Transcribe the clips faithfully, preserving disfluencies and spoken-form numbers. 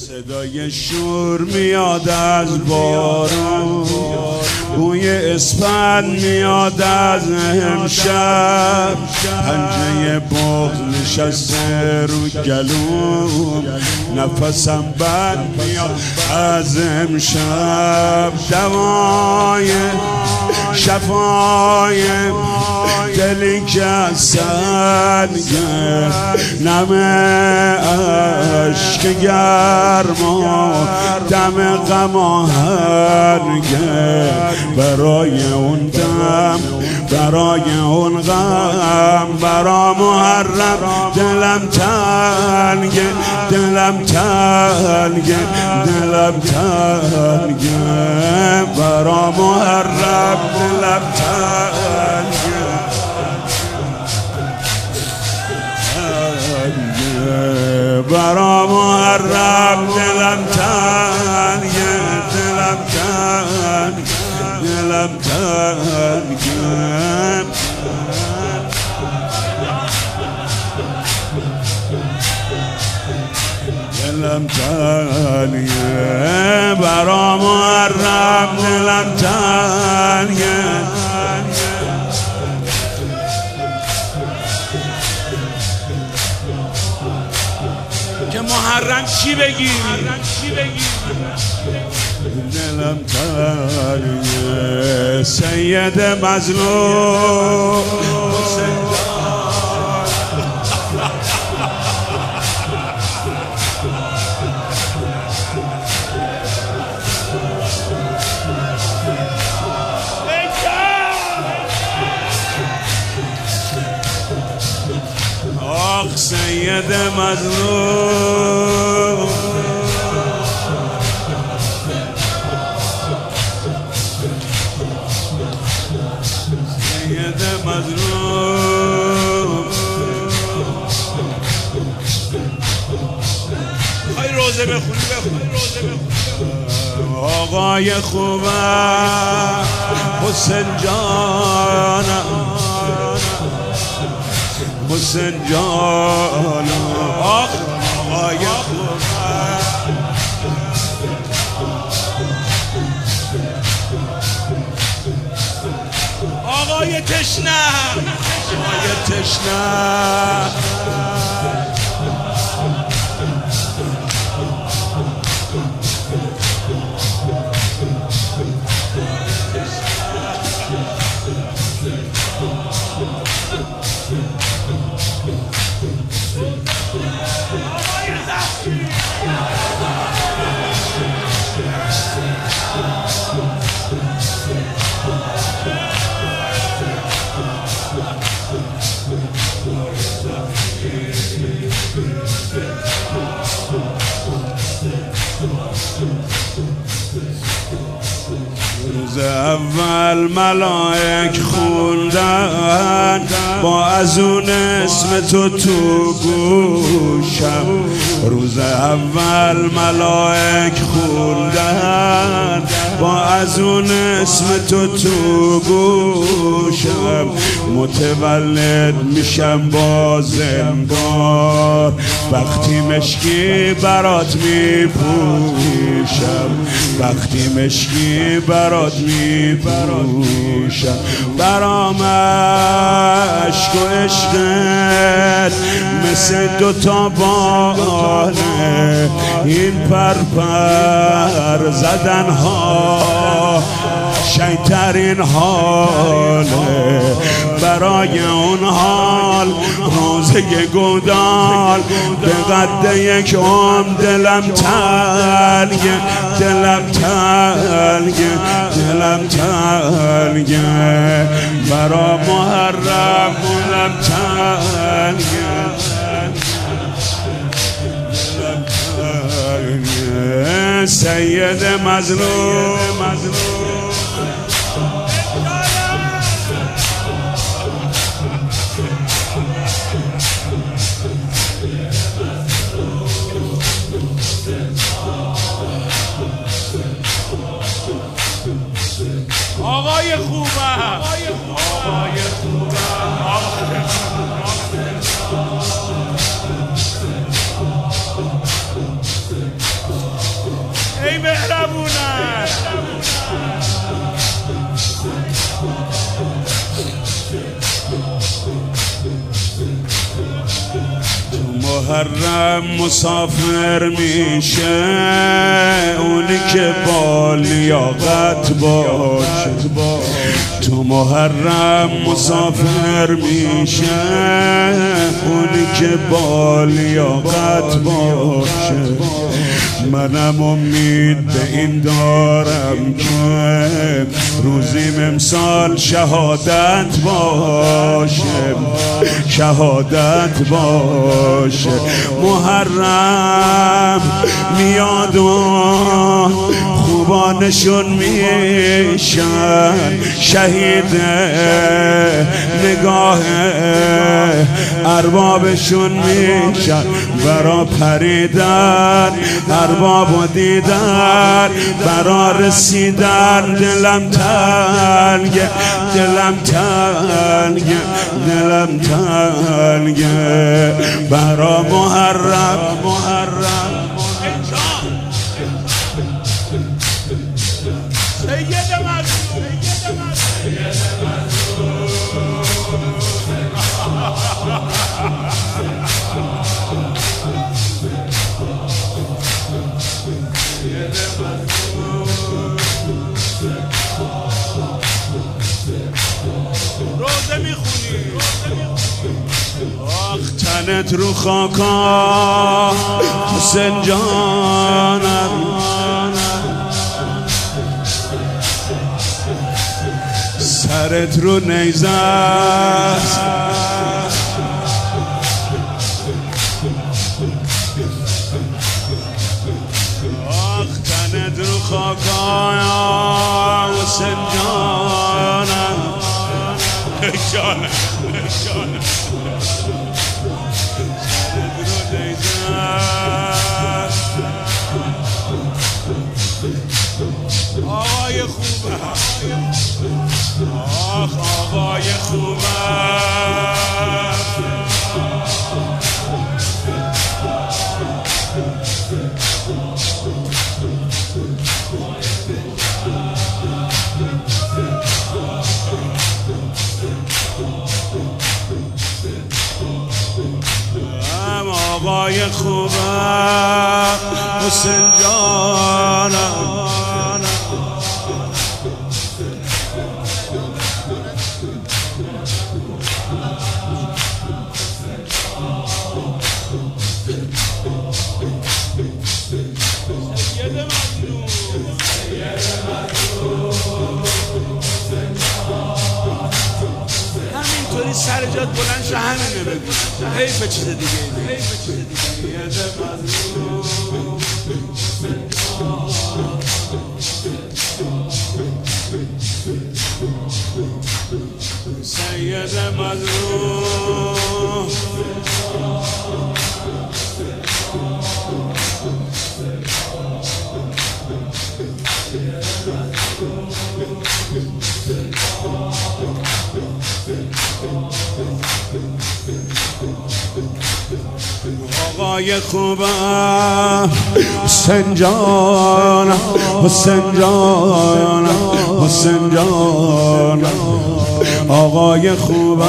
صدای شور میاد از بارون، بوی اسپند میاد از امشب، پنجه بغض نشسته رو گلوم، نفسم بند میاد از امشب، دوای شفای دلی که از سنگه، نم عشق گرما دم غم آهنگه، برای اون دم برای اون غم برا محرم دلم تنگه، دلم تنگه دلم تنگه، برا محرم دلم تنگه، برا محرم دلم تنگه، دلم تنگه دلم تنگه، دلم تنگه، برا محرم دلم تنگه، که محرم چی بگی؟ دلم تنگه، سید مظلوم آخ سید مظلوم، سید مظلوم، خواهی روزه بخونی بخونی روزه بخونی آقای خوبم حسین جانم، حسین جانم، آخ آقای خوبم، آقای تشنه، آقای تشنه، روز اول ملائک خوندن با ازون اسم تو تو گوشم، روز اول ملائک خوندن با ازون اسم تو تو گوشم، متولد میشم با زنگار وقتی مشکی برات میپوشم، وقتی مشکی برات میپوشم، برام عشق و عشقت مثل دوتا بانه، این پرپر زدن ها شیطرین حاله، برای اون حال روزه گودال به قد یک عمر دلم تنگه، دلم تنگه دلم تنگه، برا محرم دلم تنگه، دلم تنگه، سید مظلوم، آقای خوبم، آقای خوبم، محرم مسافر میشه اونی که با لیاقت باشه. تو محرم مسافر میشه اونی که با لیاقت باشه. منم امید به این دارم که روزیم امسال شهادت باشه، شهادت باشه. محرم میاد و خوبانشون میشن شهید نگاه اربابشون میشن. برا پریدن ارباب و دیدن، برا رسیدن دلم تنگه، دلم تنگه، دلم تنگه. برا محرم محرم سید روزه میخونی آخ تنت رو خاکا حسین جانم، سرت رو نیزه است آخ تنت رو خاکا حسین جانم، جانم جانم. آقای خوبه آخ آقای خوبه آقای خوبه حسین جانم. همینطوری سر جات بلند شه، همینه بگو، حیف چیز دیگه اینه، حیف چیز دیگه. سید مظلوم آقای خوبه حسین جانم، حسین جانم، حسین جانم. آقای خوبه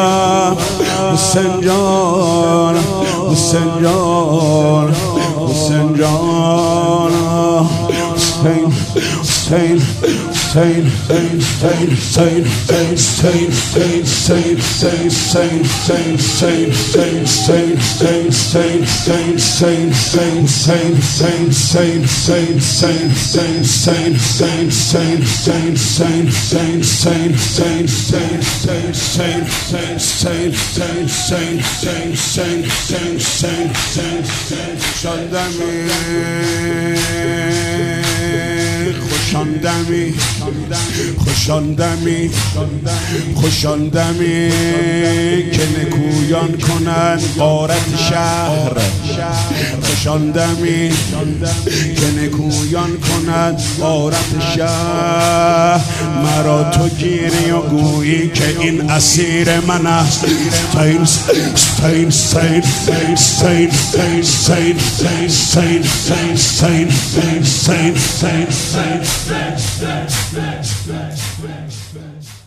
حسین جانم، حسین جانم، حسین جانم. حسین حسین حسین حسین حسین حسین حسین حسین خوشاندمی خوشاندمی خوشاندمی که نکویان کنند غارت شهر، خوشاندمی که نکویان کنند غارت شهر. مرا تو گیری و گویی که این اسیر من است. استین استین استین استین استین استین استین استین استین.